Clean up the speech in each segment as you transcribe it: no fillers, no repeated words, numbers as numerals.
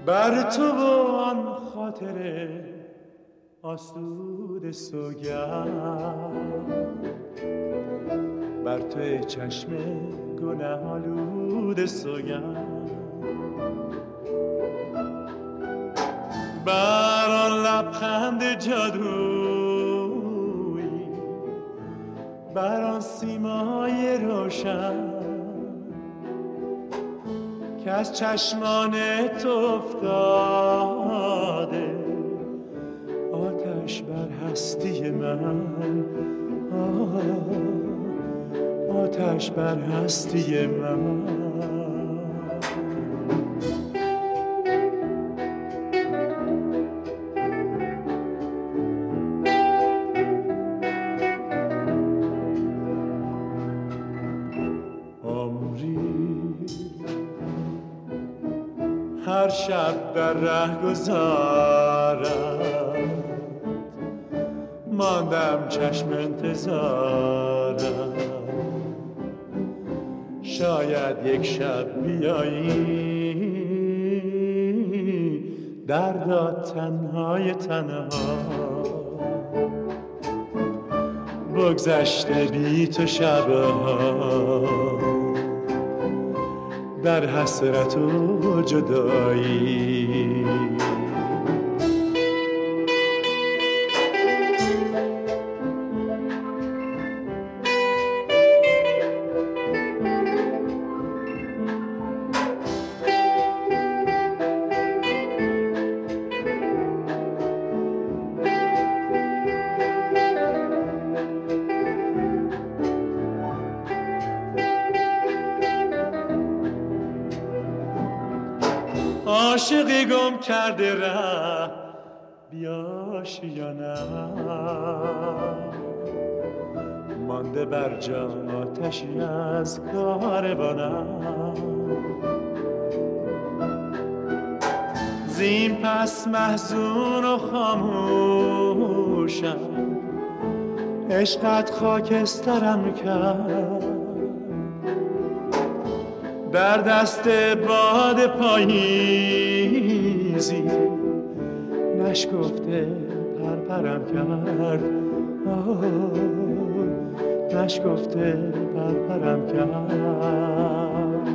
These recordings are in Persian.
بر تو و آن خاطر آسود سوگند، بر توی چشم گناه آلود سوگند، بر آن لبخند جادویی، بر آن سیمای روشن که از چشمان تو افتاده، آتش بر هستی من، آتش بر هستی من. هر شب در ره گذارم، ماندم چشم انتظارم، شاید یک شب بیایی دردا تنهای تنها، بگذشته بی تو شبها در حسرت و جدایی. عاشقی گم کرده ره بیاش یا نه، مانده بر جا آتشی از کاروانم، زین پس محزون و خاموشم، عشقت خاکسترم کرد، در دست باد پاییزی نشکفته پرپرم کرد، نشکفته پرپرم کرد.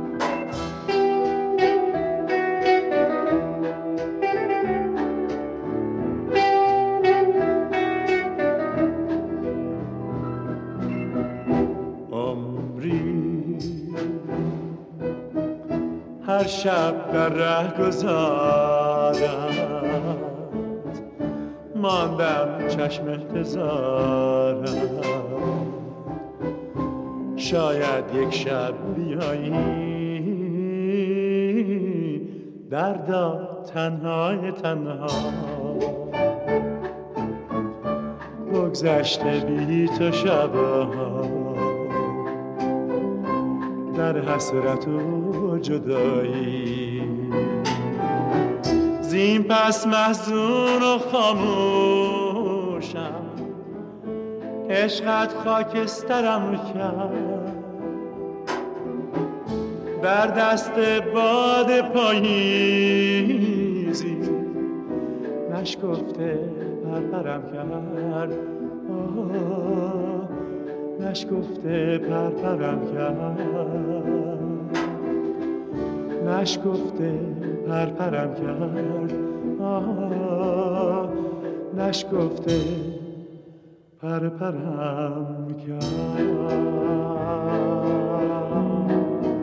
هر شب در ره گذارم، ماندم چشم انتظارم، شاید یک شب بیایی دردا تنهای تنها، بگذشته بی تو شبها در حسرت و جدایی. زین پس محزون و خاموشم، عشقت خاکسترم کرد، در دست باد پاییزی نشکفته پرپرم کرد، نشکفته پرپرم کرد، نشکفته پرپرم کرد، نشکفته پرپرم کرد.